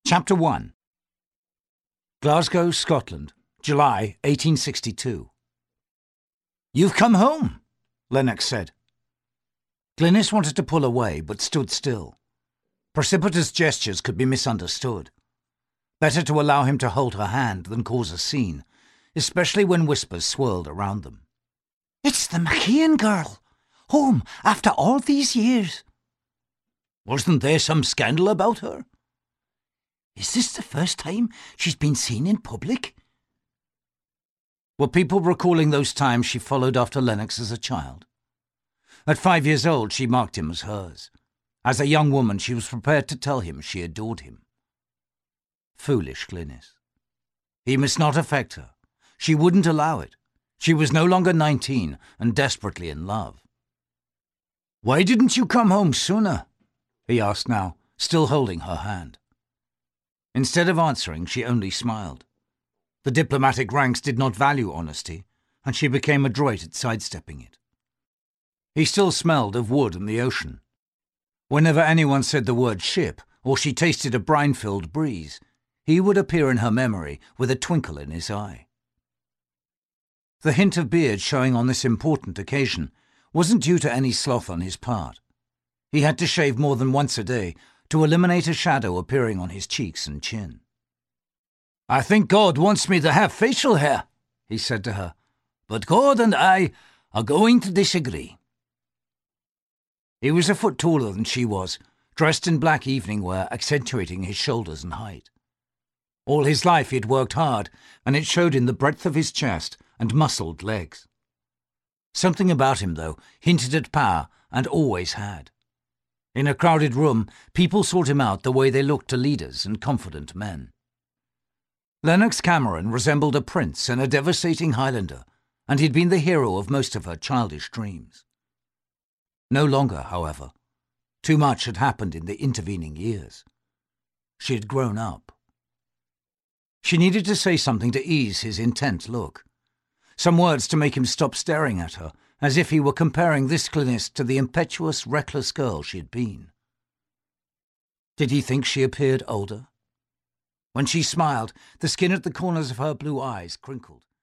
Chapter 1. Glasgow, Scotland, July 1862. "You've come home," Lennox said. Glynis wanted to pull away, but stood still. Precipitous gestures could be misunderstood. Better to allow him to hold her hand than cause a scene, especially when whispers swirled around them. "It's the McKeon girl! Home after all these years!" "Wasn't there some scandal about her?" "Is this the first time she's been seen in public?" Were people recalling those times she followed after Lennox as a child? At 5 years old, she marked him as hers. As a young woman, she was prepared to tell him she adored him. Foolish Glynis. He must not affect her. She wouldn't allow it. She was no longer 19 and desperately in love. "Why didn't you come home sooner?" he asked now, still holding her hand. Instead of answering, she only smiled. The diplomatic ranks did not value honesty, and she became adroit at sidestepping it. He still smelled of wood and the ocean. Whenever anyone said the word ship, or she tasted a brine-filled breeze, he would appear in her memory with a twinkle in his eye. The hint of beard showing on this important occasion wasn't due to any sloth on his part. He had to shave more than once a day to eliminate a shadow appearing on his cheeks and chin. "I think God wants me to have facial hair," he said to her, "but God and I are going to disagree." He was a foot taller than she was, dressed in black evening wear accentuating his shoulders and height. All his life he had worked hard, and it showed in the breadth of his chest and muscled legs. Something about him, though, hinted at power, and always had. In a crowded room, people sought him out the way they looked to leaders and confident men. Lennox Cameron resembled a prince and a devastating Highlander, and he'd been the hero of most of her childish dreams. No longer, however. Too much had happened in the intervening years. She had grown up. She needed to say something to ease his intent look. Some words to make him stop staring at her, as if he were comparing this Glynis to the impetuous, reckless girl she had been. Did he think she appeared older? When she smiled, the skin at the corners of her blue eyes crinkled.